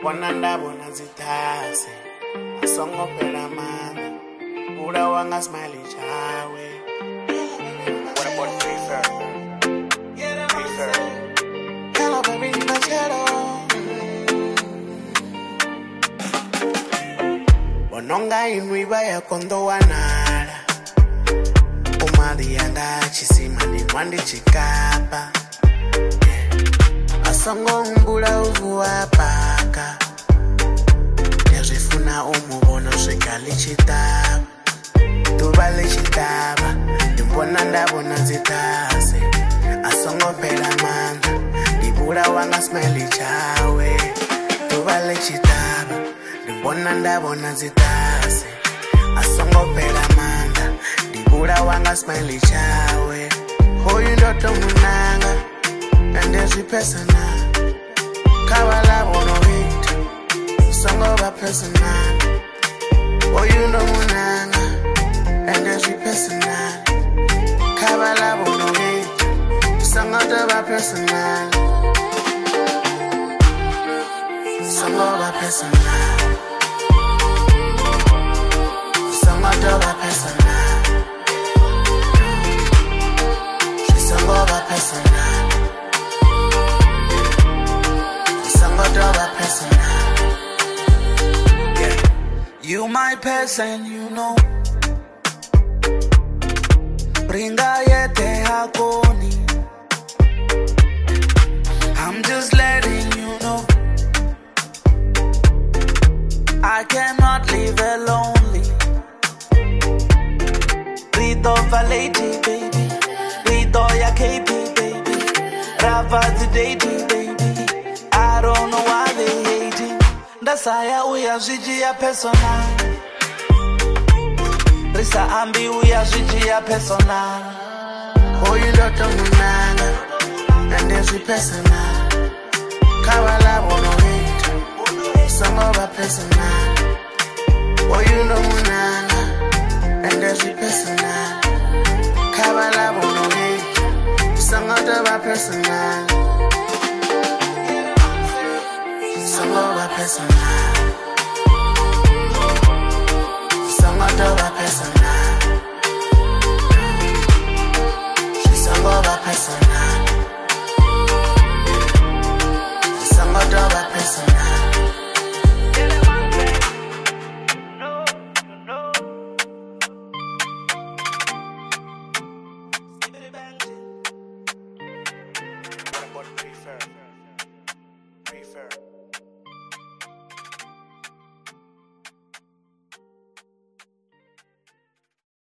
Wananda bona zitase asongo pela mana ula wanga smile chawe. What about Peter? Peter. Hello baby na chero Bononga inwiba ya kondo wanala Umali yanga chisima ni mwandi chikapa Asongo mbula uvuwa paka Yazifuna umubona shikali chitaba Tubali chitaba Dimbona ndabona zitase Asongo pela manda Dibura wanga smile chawe Tubali chitaba Dimbona ndabona zitase Asongo pela manda Dibura wanga smile chawe Hoyu ndoto munanga Ende zipesana Kabala bono hit Songo ba personal Hoyu ndo munanga Ende zipesana Kabala bono hit Songo ba personal Songo ba personal Songo ba personal Songo ba personal Yeah. You my person, you know. Bringa yete hakoni. I'm just letting you know. I cannot live lonely. Rito Valeti, baby. Rito ya KP, baby. Rava today, baby. I don't know why they hating. That's how we are Gigi personal. Risa ambi we are Gigi personal. Oh you don't know and there's personal. Kawala bono hate. Some of our personal. Oh you know munana and there's personal. Kawala bono hate. Some of our personal. Songo personal. Songo personal. She's songo personal.